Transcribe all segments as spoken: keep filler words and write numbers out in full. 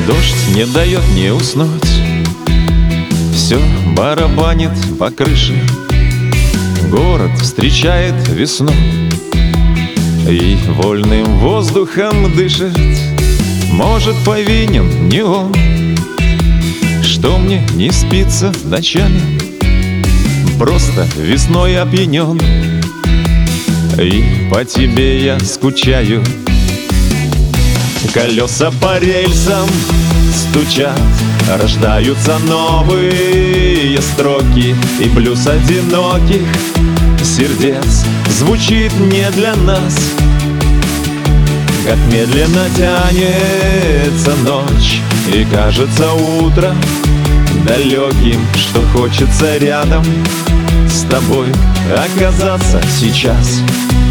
Дождь не дает мне уснуть, все барабанит по крыше. Город встречает весну и вольным воздухом дышит. Может, повинен не он, что мне не спится ночами. Просто весной опьянен, и по тебе я скучаю. Колеса по рельсам стучат, рождаются новые строки, и блюз одиноких сердец звучит не для нас. Как медленно тянется ночь, и кажется утро далеким, что хочется рядом с тобой оказаться сейчас.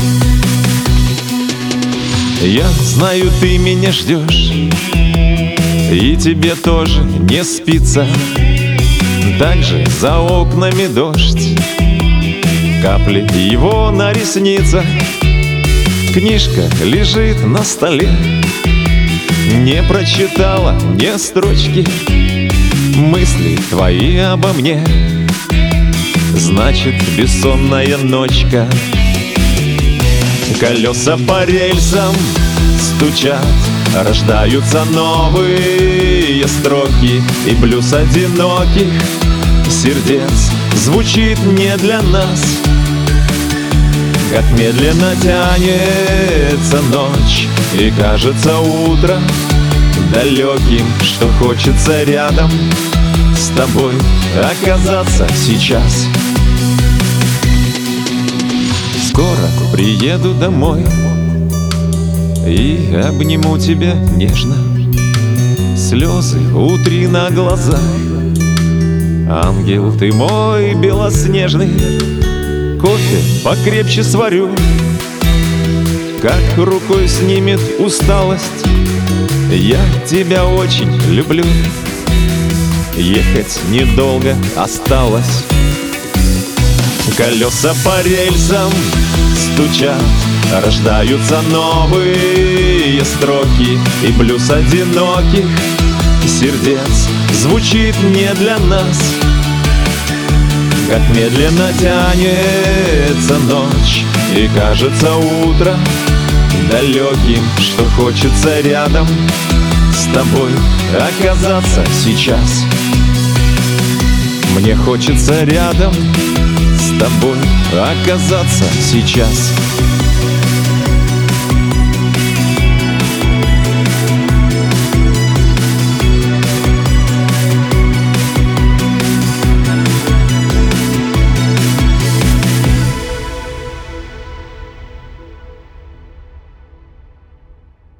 Я знаю, ты меня ждешь, и тебе тоже не спится. Также за окнами дождь, капли его на ресницах. Книжка лежит на столе, не прочитала ни строчки. Мысли твои обо мне, значит, бессонная ночка. Колеса по рельсам стучат, рождаются новые строки, и блюз одиноких сердец звучит не для нас. Как медленно тянется ночь, и кажется утро далеким, что хочется рядом с тобой оказаться сейчас. Скоро приеду домой и обниму тебя нежно. Слезы утри на глазах, ангел ты мой белоснежный. Кофе покрепче сварю, как рукой снимет усталость. Я тебя очень люблю, ехать недолго осталось. Колеса по рельсам стучат, рождаются новые строки, и блюз одиноких сердец звучит не для нас. Как медленно тянется ночь, и кажется утро далеким, что хочется рядом с тобой оказаться сейчас. Мне хочется рядом с тобой оказаться сейчас.